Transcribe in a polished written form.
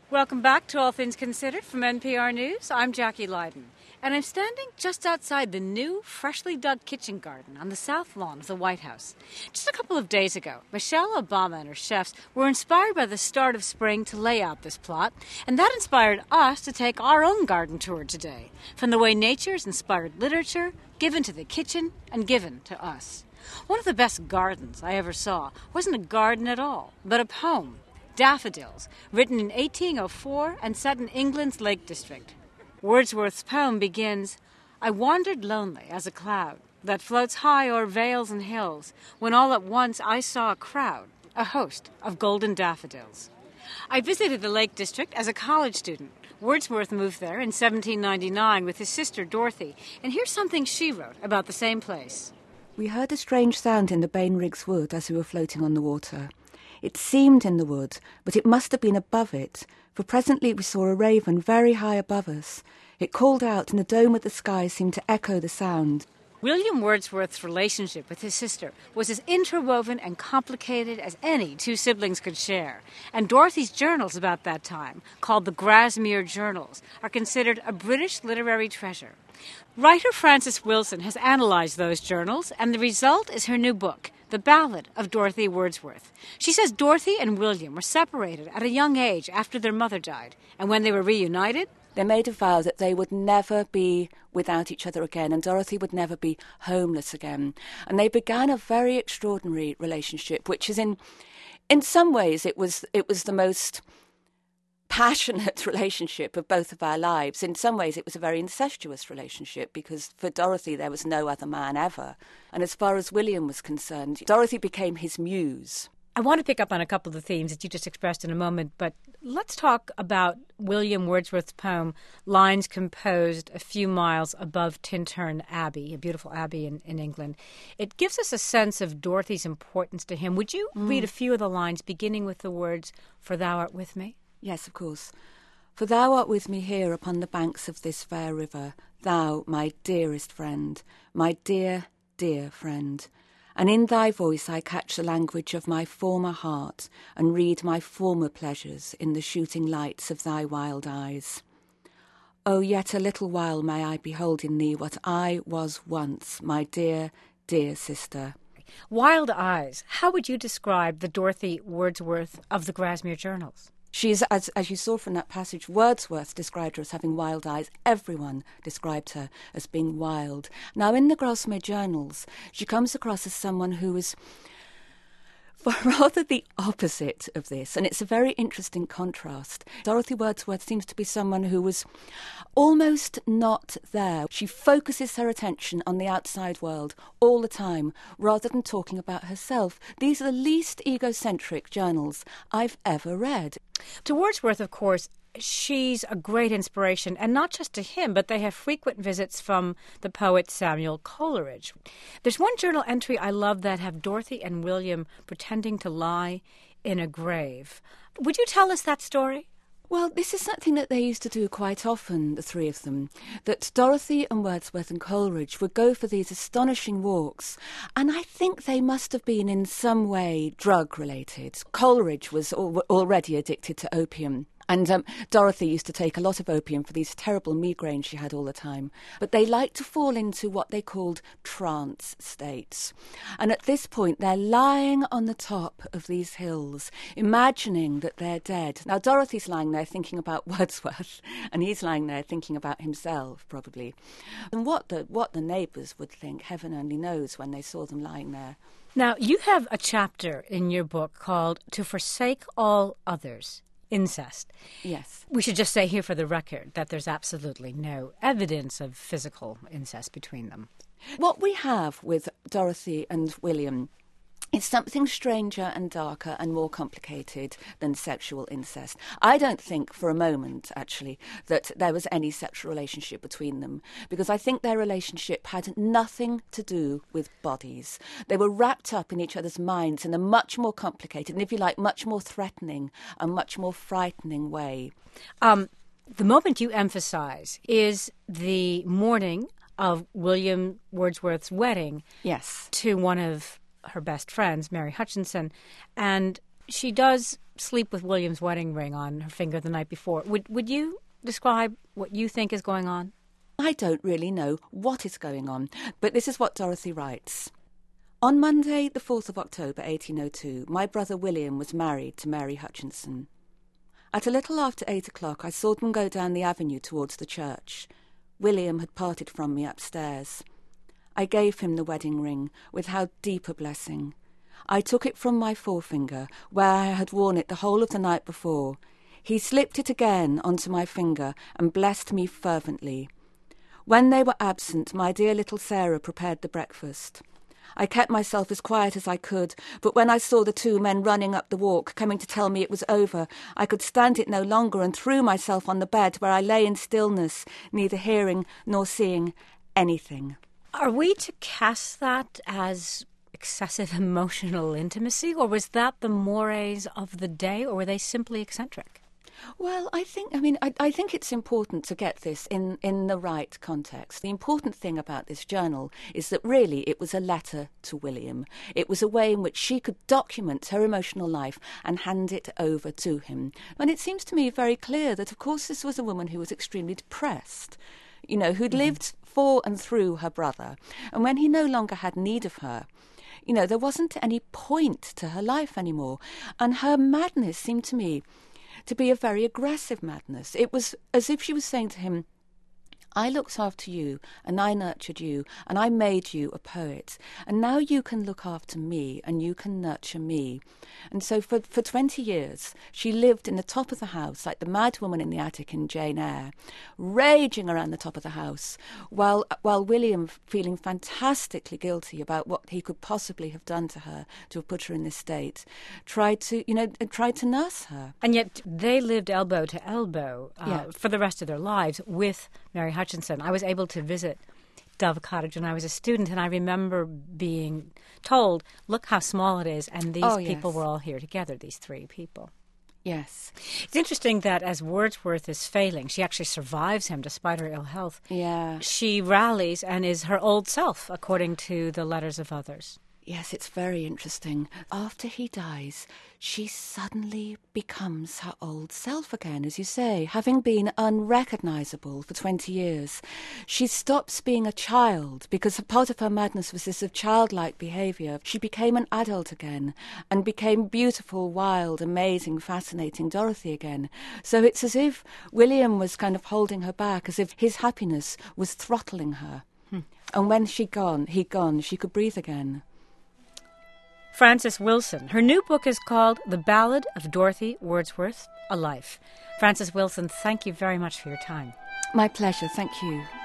Welcome back to All Things Considered from NPR News. I'm Jackie Leiden, and I'm standing just outside the new, freshly dug kitchen garden on the south lawn of the White House. Just a couple of days ago, Michelle Obama and her chefs were inspired by the start of spring to lay out this plot, and that inspired us to take our own garden tour today, from the way nature's inspired literature, given to the kitchen and given to us. One of the best gardens I ever saw wasn't a garden at all, but a poem. Daffodils, written in 1804 and set in England's Lake District. Wordsworth's poem begins, I wandered lonely as a cloud that floats high o'er vales and hills, when all at once I saw a crowd, a host of golden daffodils. I visited the Lake District as a college student. Wordsworth moved there in 1799 with his sister Dorothy, and here's something she wrote about the same place. We heard a strange sound in the Bainriggs Wood as we were floating on the water. It seemed in the wood, but it must have been above it, for presently we saw a raven very high above us. It called out, and the dome of the sky seemed to echo the sound. William Wordsworth's relationship with his sister was as interwoven and complicated as any two siblings could share, and Dorothy's journals about that time, called the Grasmere Journals, are considered a British literary treasure. Writer Frances Wilson has analyzed those journals, and the result is her new book, The Ballad of Dorothy Wordsworth. She says Dorothy and William were separated at a young age after their mother died, and when they were reunited, they made a vow that they would never be without each other again, and Dorothy would never be homeless again. And they began a very extraordinary relationship, which is in some ways it was the most passionate relationship of both of our lives. In some ways it was a very incestuous relationship, because for Dorothy there was no other man ever. And as far as William was concerned, Dorothy became his muse. I want to pick up on a couple of the themes that you just expressed in a moment, but let's talk about William Wordsworth's poem, Lines Composed a Few Miles Above Tintern Abbey, a beautiful abbey in England. It gives us a sense of Dorothy's importance to him. Would you read a few of the lines, beginning with the words, For thou art with me? Yes, of course. For thou art with me here upon the banks of this fair river, thou, my dearest friend, my dear, dear friend. And in thy voice I catch the language of my former heart, and read my former pleasures in the shooting lights of thy wild eyes. Oh, yet a little while may I behold in thee what I was once, my dear, dear sister. Wild eyes. How would you describe the Dorothy Wordsworth of the Grasmere Journals? She's, as you saw from that passage, Wordsworth described her as having wild eyes. Everyone described her as being wild. Now, in the Grasmere Journals, she comes across as someone who is rather the opposite of this, and it's a very interesting contrast. Dorothy Wordsworth seems to be someone who was almost not there. She focuses her attention on the outside world all the time, rather than talking about herself. These are the least egocentric journals I've ever read. To Wordsworth, of course, she's a great inspiration, and not just to him, but they have frequent visits from the poet Samuel Coleridge. There's one journal entry I love that have Dorothy and William pretending to lie in a grave. Would you tell us that story? Well, this is something that they used to do quite often, the three of them, that Dorothy and Wordsworth and Coleridge would go for these astonishing walks, and I think they must have been in some way drug-related. Coleridge was already addicted to opium. And Dorothy used to take a lot of opium for these terrible migraines she had all the time. But they liked to fall into what they called trance states. And at this point, they're lying on the top of these hills, imagining that they're dead. Now, Dorothy's lying there thinking about Wordsworth, and he's lying there thinking about himself, probably. And what the neighbours would think, heaven only knows, when they saw them lying there. Now, you have a chapter in your book called To Forsake All Others. Incest. Yes. We should just say here for the record that there's absolutely no evidence of physical incest between them. What we have with Dorothy and William is something stranger and darker and more complicated than sexual incest. I don't think for a moment, actually, that there was any sexual relationship between them, because I think their relationship had nothing to do with bodies. They were wrapped up in each other's minds in a much more complicated, and if you like, much more threatening and much more frightening way. The moment you emphasize is the morning of William Wordsworth's wedding. Yes. To one of her best friends, Mary Hutchinson, and she does sleep with William's wedding ring on her finger the night before. Would you describe what you think is going on? I don't really know what is going on, but this is what Dorothy writes. On Monday, the 4th of October, 1802, my brother William was married to Mary Hutchinson. At a little after 8 o'clock, I saw them go down the avenue towards the church. William had parted from me upstairs. I gave him the wedding ring, with how deep a blessing. I took it from my forefinger, where I had worn it the whole of the night before. He slipped it again onto my finger and blessed me fervently. When they were absent, my dear little Sarah prepared the breakfast. I kept myself as quiet as I could, but when I saw the two men running up the walk, coming to tell me it was over, I could stand it no longer and threw myself on the bed, where I lay in stillness, neither hearing nor seeing anything. Are we to cast that as excessive emotional intimacy, or was that the mores of the day, or were they simply eccentric? Well, I think it's important to get this in the right context. The important thing about this journal is that really it was a letter to William. It was a way in which she could document her emotional life and hand it over to him. And it seems to me very clear that, of course, this was a woman who was extremely depressed, who'd lived for and through her brother. And when he no longer had need of her, there wasn't any point to her life anymore. And her madness seemed to me to be a very aggressive madness. It was as if she was saying to him, I looked after you, and I nurtured you, and I made you a poet, and now you can look after me, and you can nurture me. And so for 20 years, she lived in the top of the house, like the mad woman in the attic in Jane Eyre, raging around the top of the house, while William, feeling fantastically guilty about what he could possibly have done to her, to have put her in this state, tried to nurse her. And yet they lived elbow to elbow for the rest of their lives with Mary Hutchinson. I was able to visit Dove Cottage when I was a student, and I remember being told, look how small it is, and these people were all here together, these three people. Yes. It's interesting that as Wordsworth is failing, she actually survives him despite her ill health. Yeah. She rallies and is her old self, according to the letters of others. Yes, it's very interesting. After he dies, she suddenly becomes her old self again, as you say, having been unrecognisable for 20 years. She stops being a child because part of her madness was this of childlike behaviour. She became an adult again and became beautiful, wild, amazing, fascinating Dorothy again. So it's as if William was kind of holding her back, as if his happiness was throttling her. And when he'd gone, she could breathe again. Frances Wilson. Her new book is called The Ballad of Dorothy Wordsworth, A Life. Frances Wilson, thank you very much for your time. My pleasure. Thank you.